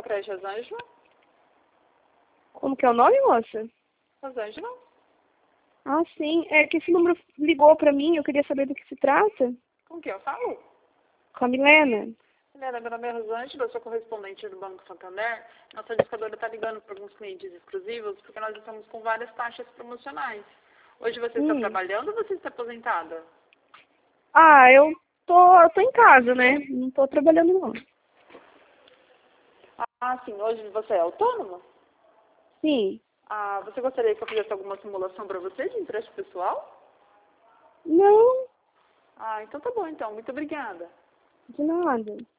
creche Rosângela? Como que é o nome, moça? Rosângela? Ah, sim. É que esse número ligou pra mim, eu queria saber do que se trata. Com quem eu falo? Com a Milena. Milena, meu nome é Rosângela, eu sou correspondente do Banco Santander. Nossa administradora está ligando para alguns clientes exclusivos porque nós estamos com várias taxas promocionais. Hoje você está trabalhando ou você está aposentada? Ah, eu tô em casa, né? Não tô trabalhando, não. Ah, sim. Hoje você é autônoma? Sim. Ah, você gostaria que eu fizesse alguma simulação para você de empréstimo pessoal? Não, Ah, então tá bom então. Muito obrigada. de nada.